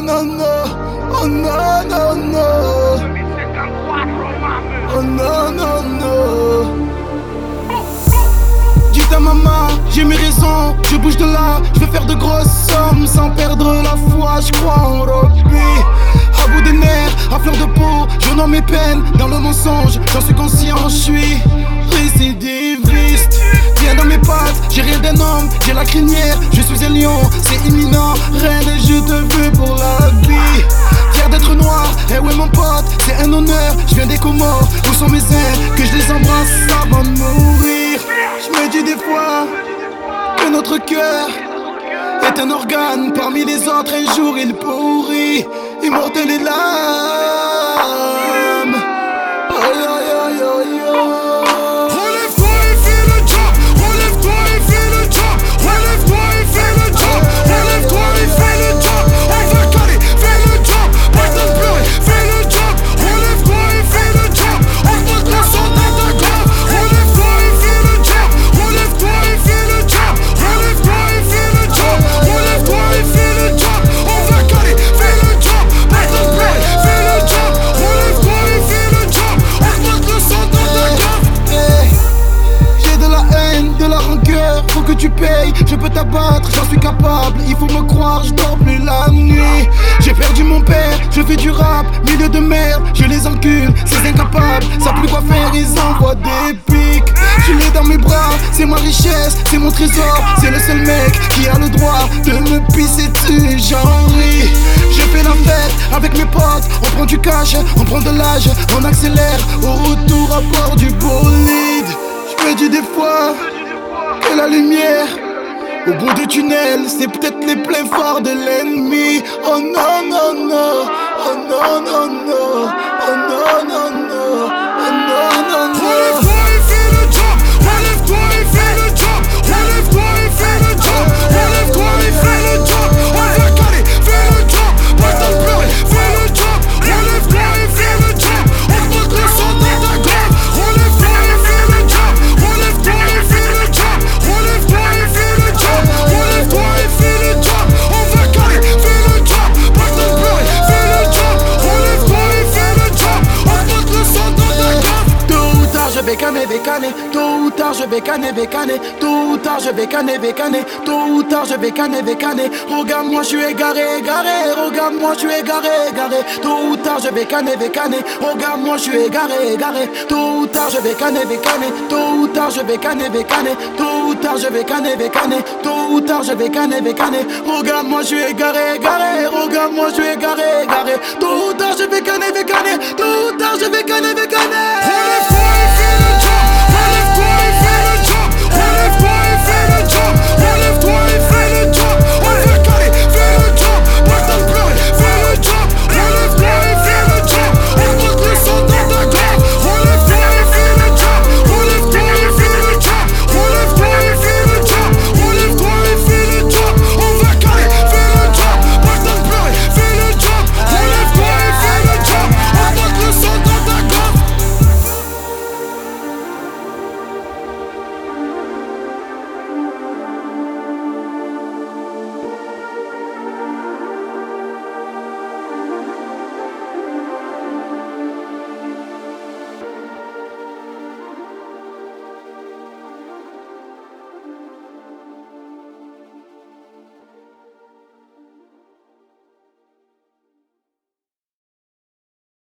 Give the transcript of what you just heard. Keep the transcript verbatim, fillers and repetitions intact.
non, non, non. Oh non, non, non. Oh non, non, non. Dites à maman, j'ai mes raisons, je bouge de là, je vais faire de grosses sommes sans perdre la foi, je crois en rugby. À bout des nerfs, à fleur de peau, je nomme mes peines dans le mensonge, j'en suis conscient, je suis récidiviste. Viens dans mes pattes, j'ai rien d'un homme, j'ai la crinière, je suis un lion, c'est imminent, reine et je te veux pour la vie. Fier d'être noir, eh ouais mon pote, c'est un honneur, je viens des Comores, où sont mes ailes, que je les embrasse avant de mourir. Je me dis des fois que notre cœur est un organe parmi les autres, un jour il pourrit, immortel et l'âme. Aïe aïe aïe aïe aïe. Relève-toi et fais le job, relève-toi et fais le job, relève-toi et fais le job, relève-toi et fais le job, on va caler, fais le job, pas de pleurer, fais le job, relève-toi et fais le job, on te le sang dans ta gorge, relève-toi et fais le job, relève-toi et fais le job, relève-toi et fais le job, relève-toi et fais le job, on va caler, fais le job, pas de pleurer, fais le job, relève-toi et fais le job, on te le sang dans ta gorge. Hey, j'ai de la haine, de la rancœur, faut que tu payes, je peux t'abattre, j'en suis capable, il faut me croire, je dors plus la nuit. J'ai perdu mon père, je fais du rap, milieu de merde, je les encule, ces incapables, savent plus quoi faire, ils envoient des pics. Je l'ai dans mes bras, c'est ma richesse, c'est mon trésor, c'est le seul mec qui a le droit de me pisser dessus, j'en ris. Je fais la fête avec mes potes, on prend du cash, on prend de l'âge, on accélère au retour à bord du bolide. Je me dis des fois que la lumière au bout du tunnel, c'est peut-être les pleins phares de l'ennemi. Oh non, non, non, oh non, non, non, oh non, non, non, oh non, non, non. Relève-toi et fais le job, relève-toi et fais le job, relève-toi et fais le job, relève-toi et fais le job, on va caler, fais le job, pas de pleurer, fais le job, relève-toi et fais le job, on te le sang dans ta gorge, relève-toi et fais le job, relève-toi et fais le job, relève-toi et fais le job, relève-toi et fais le job, on va caler, fais le job, pas de pleurer, fais le job, relève-toi et fais le job, on te le sang dans ta gorge. Tôt ou tard je vais canner, bécaner. Tôt ou tard je vais canner, bécaner. Tôt ou tard je vais canner, bécaner. Tôt ou tard je vais canner, bécaner. Regarde-moi, je suis égaré, égaré. Regarde-moi, je suis égaré, égaré. Tôt ou tard je vais canner, bécaner. Regarde-moi, je suis égaré, égaré. Tôt ou tard je vais canner, bécaner. Tôt ou tard je vais canner, bécaner. Tôt ou tard je vais canner, bécaner. Tôt ou tard je vais canner, bécaner. Regarde-moi, je suis égaré, égaré. Regarde-moi, je suis égaré, égaré. Tôt ou tard je vais canner, bécaner. Tôt ou tard je vais canner, bécaner. Relève-toi et fais le job, relève-toi et